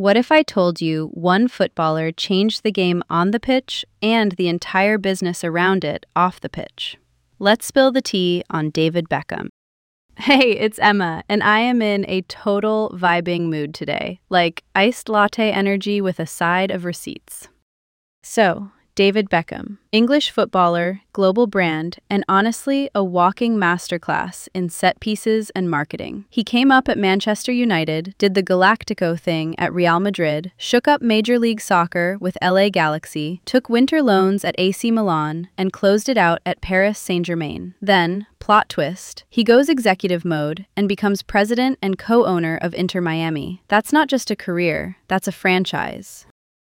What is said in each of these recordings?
What if I told you one footballer changed the game on the pitch and the entire business around it off the pitch? Let's spill the tea on David Beckham. Hey, it's Emma, and I am in a total vibing mood today, like iced latte energy with a side of receipts. So, David Beckham, English footballer, global brand, and honestly a walking masterclass in set pieces and marketing. He came up at Manchester United, did the Galactico thing at Real Madrid, shook up Major League Soccer with LA Galaxy, took winter loans at AC Milan, and closed it out at Paris Saint-Germain. Then, plot twist, he goes executive mode and becomes president and co-owner of Inter Miami. That's not just a career, that's a franchise.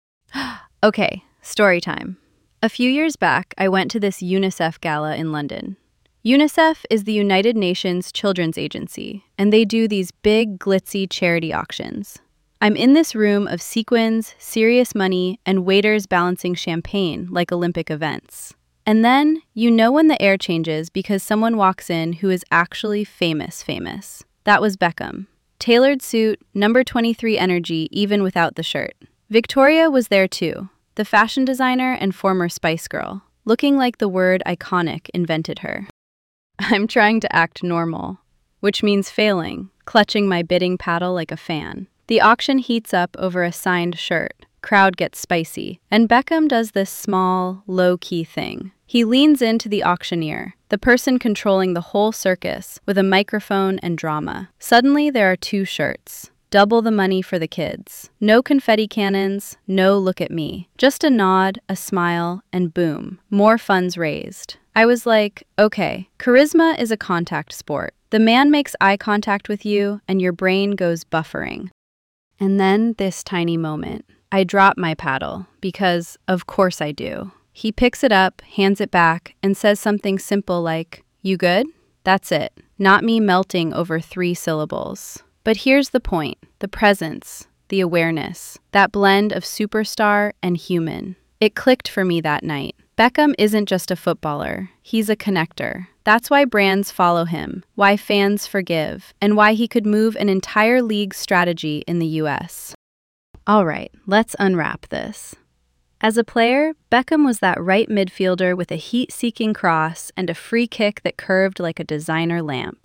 Okay. Story time. A few years back, I went to this UNICEF gala in London. UNICEF is the United Nations Children's Agency, and they do these big, glitzy charity auctions. I'm in this room of sequins, serious money, and waiters balancing champagne like Olympic events. And then, you know when the air changes because someone walks in who is actually famous. That was Beckham. Tailored suit, number 23 energy even without the shirt. Victoria was there too. The fashion designer and former Spice Girl, looking like the word iconic invented her. I'm trying to act normal, which means failing, clutching my bidding paddle like a fan. The auction heats up over a signed shirt, crowd gets spicy, and Beckham does this small, low-key thing. He leans into the auctioneer, the person controlling the whole circus, with a microphone and drama. Suddenly there are two shirts. Double the money for the kids. No confetti cannons, no look at me. Just a nod, a smile, and boom, more funds raised. I was like, okay, charisma is a contact sport. The man makes eye contact with you, and your brain goes buffering. And then this tiny moment. I drop my paddle, because of course I do. He picks it up, hands it back, and says something simple like, "You good?" That's it. Not me melting over 3 syllables. But here's the point, the presence, the awareness, that blend of superstar and human. It clicked for me that night. Beckham isn't just a footballer, he's a connector. That's why brands follow him, why fans forgive, and why he could move an entire league strategy in the US. All right, let's unwrap this. As a player, Beckham was that right midfielder with a heat-seeking cross and a free kick that curved like a designer lamp.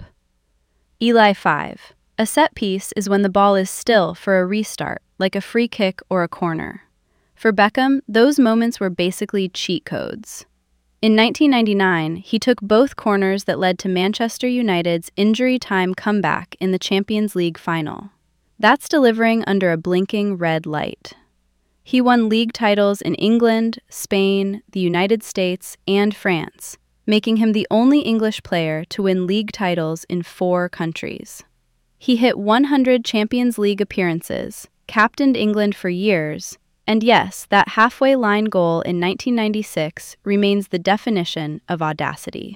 Eli 5. A set piece is when the ball is still for a restart, like a free kick or a corner. For Beckham, those moments were basically cheat codes. In 1999, he took both corners that led to Manchester United's injury time comeback in the Champions League final. That's delivering under a blinking red light. He won league titles in England, Spain, the United States, and France, making him the only English player to win league titles in 4 countries. He hit 100 Champions League appearances, captained England for years, and yes, that halfway line goal in 1996 remains the definition of audacity.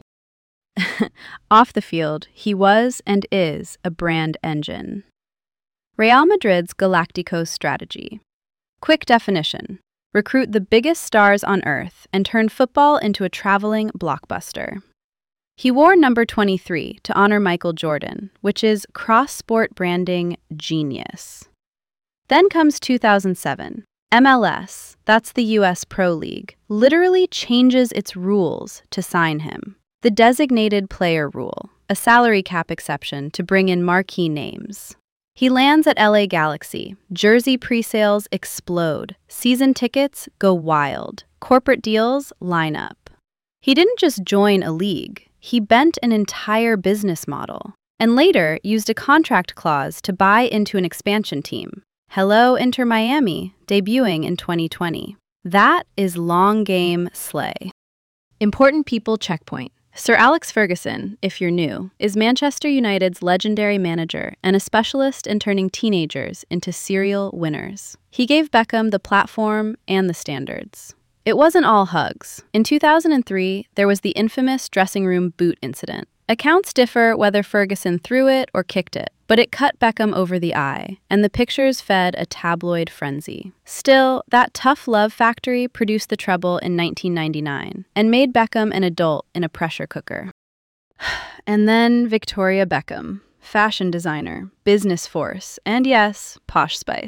Off the field, he was and is a brand engine. Real Madrid's Galacticos strategy. Quick definition. Recruit the biggest stars on earth and turn football into a traveling blockbuster. He wore number 23 to honor Michael Jordan, which is cross-sport branding genius. Then comes 2007. MLS, that's the US Pro League, literally changes its rules to sign him. The designated player rule, a salary cap exception to bring in marquee names. He lands at LA Galaxy. Jersey pre-sales explode. Season tickets go wild. Corporate deals line up. He didn't just join a league. He bent an entire business model, and later used a contract clause to buy into an expansion team. Hello, Inter Miami, debuting in 2020. That is long game slay. Important people checkpoint. Sir Alex Ferguson, if you're new, is Manchester United's legendary manager and a specialist in turning teenagers into serial winners. He gave Beckham the platform and the standards. It wasn't all hugs. In 2003, there was the infamous dressing room boot incident. Accounts differ whether Ferguson threw it or kicked it, but it cut Beckham over the eye, and the pictures fed a tabloid frenzy. Still, that tough love factory produced the treble in 1999 and made Beckham an adult in a pressure cooker. And then Victoria Beckham, fashion designer, business force, and yes, posh spice.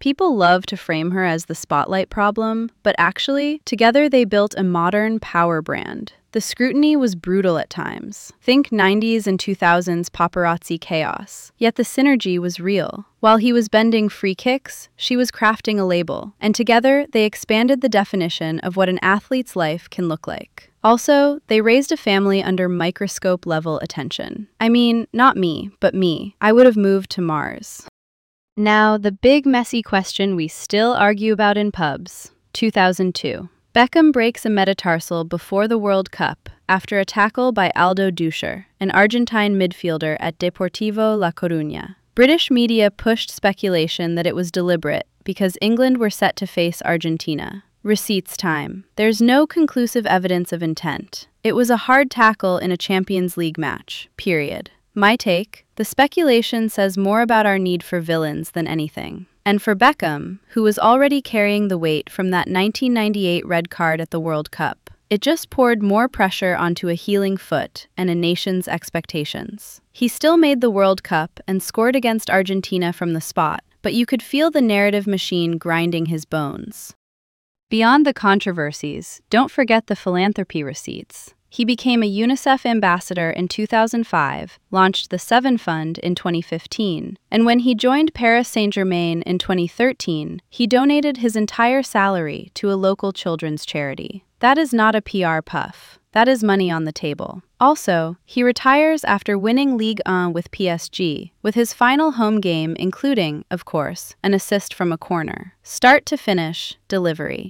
People love to frame her as the spotlight problem, but actually, together they built a modern power brand. The scrutiny was brutal at times. Think 90s and 2000s paparazzi chaos. Yet the synergy was real. While he was bending free kicks, she was crafting a label, and together they expanded the definition of what an athlete's life can look like. Also, they raised a family under microscope-level attention. I mean, not me, but me. I would have moved to Mars. Now, the big messy question we still argue about in pubs. 2002. Beckham breaks a metatarsal before the World Cup after a tackle by Aldo Ducher, an Argentine midfielder at Deportivo La Coruña. British media pushed speculation that it was deliberate because England were set to face Argentina. Receipts time. There's no conclusive evidence of intent. It was a hard tackle in a Champions League match, period. My take, the speculation says more about our need for villains than anything. And for Beckham, who was already carrying the weight from that 1998 red card at the World Cup, it just poured more pressure onto a healing foot and a nation's expectations. He still made the World Cup and scored against Argentina from the spot, but you could feel the narrative machine grinding his bones. Beyond the controversies, don't forget the philanthropy receipts. He became a UNICEF ambassador in 2005, launched the Seven Fund in 2015, and when he joined Paris Saint-Germain in 2013, he donated his entire salary to a local children's charity. That is not a PR puff. That is money on the table. Also, he retires after winning Ligue 1 with PSG, with his final home game including, of course, an assist from a corner. Start to finish, delivery.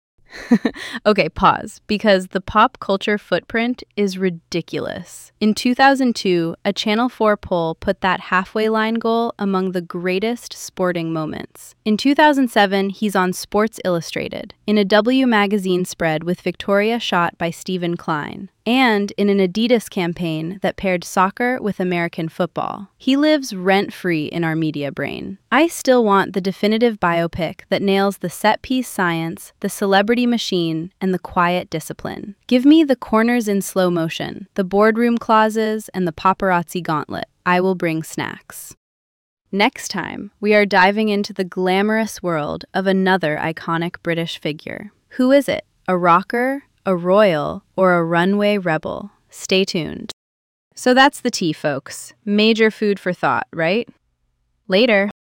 Okay, pause, because the pop culture footprint is ridiculous. In 2002, a Channel 4 poll put that halfway line goal among the greatest sporting moments. In 2007, he's on Sports Illustrated, in a W magazine spread with Victoria shot by Stephen Klein, and in an Adidas campaign that paired soccer with American football. He lives rent-free in our media brain. I still want the definitive biopic that nails the set-piece science, the celebrity machine, and the quiet discipline. Give me the corners in slow motion, the boardroom clauses, and the paparazzi gauntlet. I will bring snacks. Next time, we are diving into the glamorous world of another iconic British figure. Who is it? A rocker, a royal, or a runway rebel? Stay tuned. So that's the tea, folks. Major food for thought, right? Later.